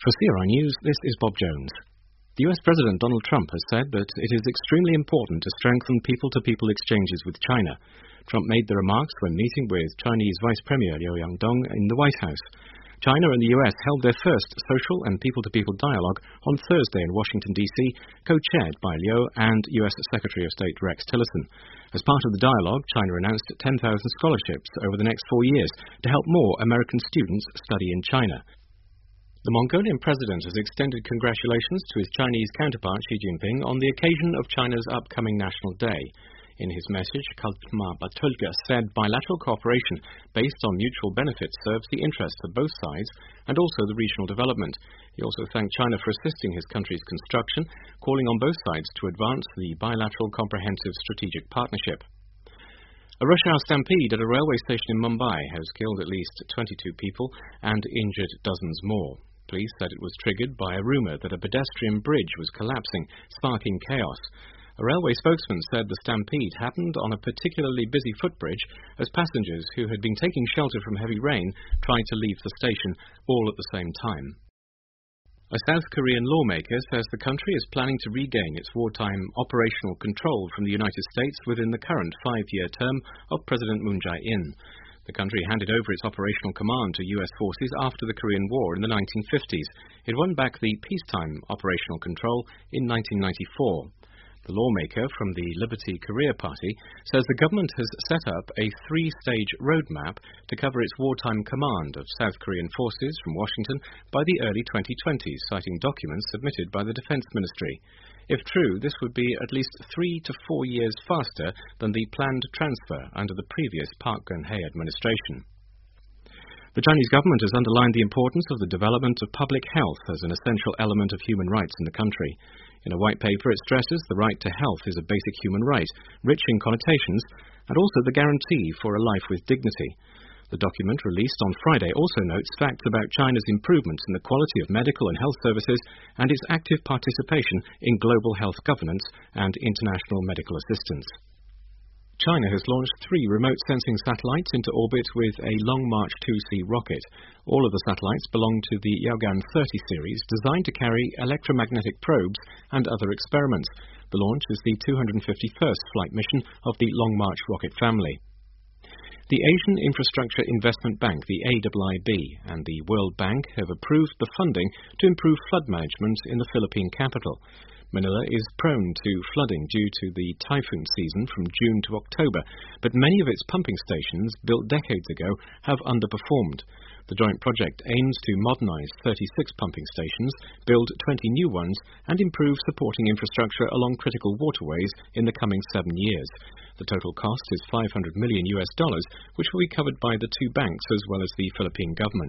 For CRI News, this is Bob Jones. The US President Donald Trump has said that it is extremely important to strengthen people-to-people exchanges with China. Trump made the remarks when meeting with Chinese Vice Premier Liu Yangdong in the White House. China and the US held their first social and people-to-people dialogue on Thursday in Washington, D.C., co-chaired by Liu and US Secretary of State Rex Tillerson. As part of the dialogue, China announced 10,000 scholarships over the next 4 years to help more American students study in China. The Mongolian president has extended congratulations to his Chinese counterpart Xi Jinping on the occasion of China's upcoming National Day. In his message, Khaltma Batulga said bilateral cooperation based on mutual benefits serves the interests of both sides and also the regional development. He also thanked China for assisting his country's construction, calling on both sides to advance the bilateral comprehensive strategic partnership. A rush hour stampede at a railway station in Mumbai has killed at least 22 people and injured dozens more. Police said it was triggered by a rumour that a pedestrian bridge was collapsing, sparking chaos. A railway spokesman said the stampede happened on a particularly busy footbridge as passengers who had been taking shelter from heavy rain tried to leave the station, all at the same time. A South Korean lawmaker says the country is planning to regain its wartime operational control from the United States within the current 5-year term of President Moon Jae-in. The country handed over its operational command to U.S. forces after the Korean War in the 1950s. It won back the peacetime operational control in 1994. The lawmaker from the Liberty Korea Party says the government has set up a 3-stage roadmap to cover its wartime command of South Korean forces from Washington by the early 2020s, citing documents submitted by the Defense Ministry. If true, this would be at least 3 to 4 years faster than the planned transfer under the previous Park Geun-hye administration. The Chinese government has underlined the importance of the development of public health as an essential element of human rights in the country. In a white paper, it stresses the right to health is a basic human right, rich in connotations, and also the guarantee for a life with dignity. The document released on Friday also notes facts about China's improvements in the quality of medical and health services and its active participation in global health governance and international medical assistance. China has launched 3 remote sensing satellites into orbit with a Long March 2C rocket. All of the satellites belong to the Yaogan 30 series, designed to carry electromagnetic probes and other experiments. The launch is the 251st flight mission of the Long March rocket family. The Asian Infrastructure Investment Bank, the AIIB, and the World Bank have approved the funding to improve flood management in the Philippine capital. Manila is prone to flooding due to the typhoon season from June to October, but many of its pumping stations, built decades ago, have underperformed. The joint project aims to modernize 36 pumping stations, build 20 new ones, and improve supporting infrastructure along critical waterways in the coming 7 years. The total cost is $500 million, which will be covered by the 2 banks as well as the Philippine government.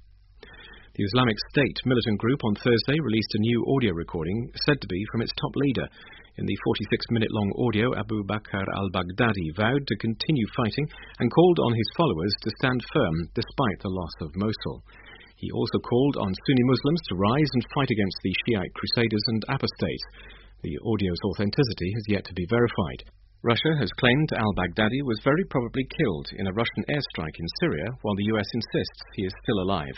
The Islamic State militant group on Thursday released a new audio recording said to be from its top leader. In the 46-minute-long audio, Abu Bakr al-Baghdadi vowed to continue fighting and called on his followers to stand firm despite the loss of Mosul. He also called on Sunni Muslims to rise and fight against the Shiite crusaders and apostates. The audio's authenticity has yet to be verified. Russia has claimed al-Baghdadi was very probably killed in a Russian airstrike in Syria, while the US insists he is still alive.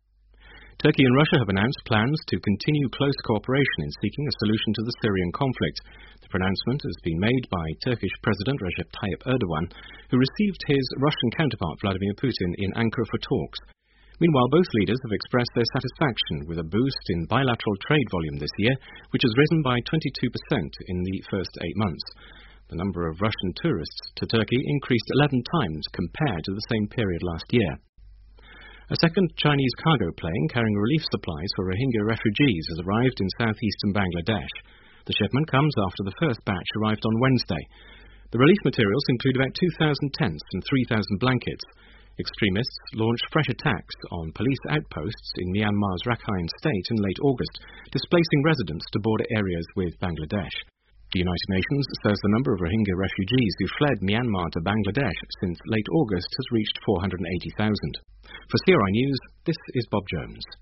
Turkey and Russia have announced plans to continue close cooperation in seeking a solution to the Syrian conflict. The pronouncement has been made by Turkish President Recep Tayyip Erdogan, who received his Russian counterpart Vladimir Putin in Ankara for talks. Meanwhile, both leaders have expressed their satisfaction with a boost in bilateral trade volume this year, which has risen by 22% in the first 8 months. The number of Russian tourists to Turkey increased 11 times compared to the same period last year. A second Chinese cargo plane carrying relief supplies for Rohingya refugees has arrived in southeastern Bangladesh. The shipment comes after the first batch arrived on Wednesday. The relief materials include about 2,000 tents and 3,000 blankets. Extremists launched fresh attacks on police outposts in Myanmar's Rakhine state in late August, displacing residents to border areas with Bangladesh. The United Nations says the number of Rohingya refugees who fled Myanmar to Bangladesh since late August has reached 480,000. For CRI News, this is Bob Jones.